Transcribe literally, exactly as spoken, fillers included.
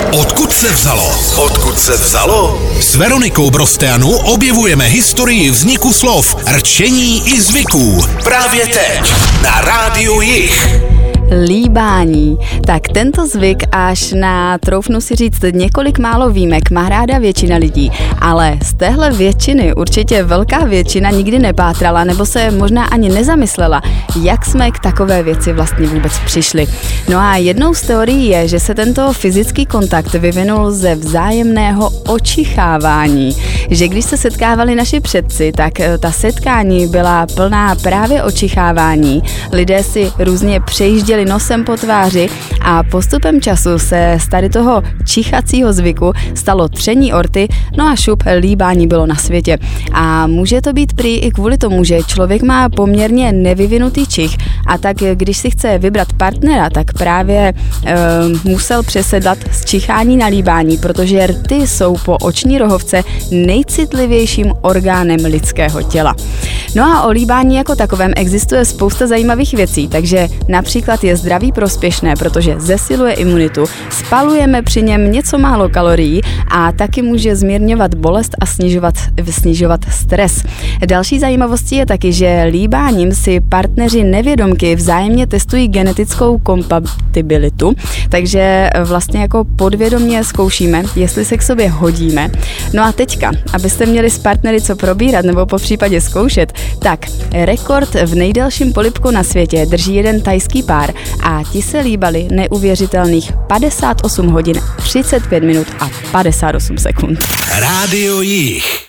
Odkud se vzalo? Odkud se vzalo? S Veronikou Brosteanu objevujeme historii vzniku slov, rčení i zvyků. Právě teď na Rádiu Jich. Líbání. Tak tento zvyk až na, troufnu si říct, několik málo výjimek má ráda většina lidí, ale z téhle většiny určitě velká většina nikdy nepátrala nebo se možná ani nezamyslela, jak jsme k takové věci vlastně vůbec přišli. No a jednou z teorií je, že se tento fyzický kontakt vyvinul ze vzájemného očichávání. Že když se setkávali naši předci, tak ta setkání byla plná právě očichávání. Lidé si různě přejížděli nosem po tváři a postupem času se z tady toho čichacího zvyku stalo tření orty, no a šup, líbání bylo na světě. A může to být prý i kvůli tomu, že člověk má poměrně nevyvinutý čich a tak když si chce vybrat partnera, tak právě e, musel přesedlat z čichání na líbání, protože rty jsou po oční rohovce nejcitlivějším orgánem lidského těla. No a o líbání jako takovém existuje spousta zajímavých věcí, takže například je zdraví prospěšné, protože zesiluje imunitu, spalujeme při něm něco málo kalorií a taky může zmírňovat bolest a snižovat, snižovat stres. Další zajímavostí je taky, že líbáním si partneři nevědomky vzájemně testují genetickou kompatibilitu, takže vlastně jako podvědomě zkoušíme, jestli se k sobě hodíme. No a teďka, abyste měli s partnery co probírat nebo po případě zkoušet, tak rekord v nejdelším polibku na světě drží jeden thajský pár a ti se líbali neuvěřitelných padesát osm hodin, třicet pět minut a padesát osm sekund. Rádio Jich.